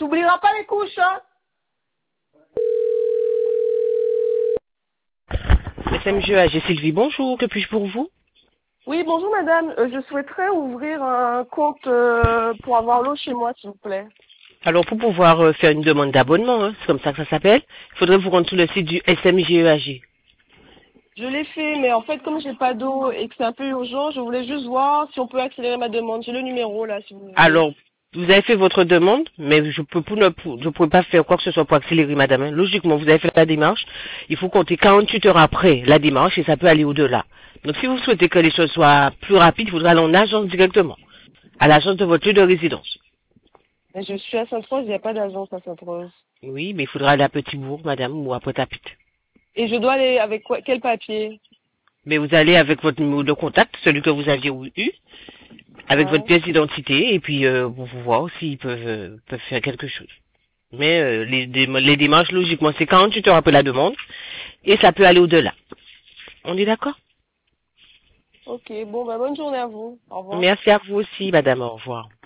n'oublieras pas les couches, hein. SMGEAG Sylvie, bonjour, que puis-je pour vous? Oui, bonjour madame. Je souhaiterais ouvrir un compte pour avoir l'eau chez moi, s'il vous plaît. Alors, pour pouvoir faire une demande d'abonnement, hein, c'est comme ça que ça s'appelle, il faudrait vous rendre sur le site du SMGEAG. Je l'ai fait, mais en fait, comme j'ai pas d'eau et que c'est un peu urgent, je voulais juste voir si on peut accélérer ma demande. J'ai le numéro là, si vous voulez. Alors, vous avez fait votre demande, mais je pourrais pas faire quoi que ce soit pour accélérer, madame, hein. Logiquement, vous avez fait la démarche. Il faut compter 48 heures après la démarche et ça peut aller au-delà. Donc, si vous souhaitez que les choses soient plus rapides, il faudra aller en agence directement, à l'agence de votre lieu de résidence. Mais je suis à Sainte-Rose, il n'y a pas d'agence à Sainte-Rose. Oui, mais il faudra aller à Petit-Bourg, madame, ou à Pointe-à-Pitre. Et je dois aller avec quoi, quel papier? Mais vous allez avec votre numéro de contact, celui que vous aviez eu, avec votre Ouais. pièce d'identité, et puis pour voir s'ils peuvent faire quelque chose. Mais les démarches, logiquement, c'est 48 heures après la demande, et ça peut aller au-delà. On est d'accord? Ok, bon, bah bonne journée à vous. Au revoir. Merci à vous aussi, madame, au revoir.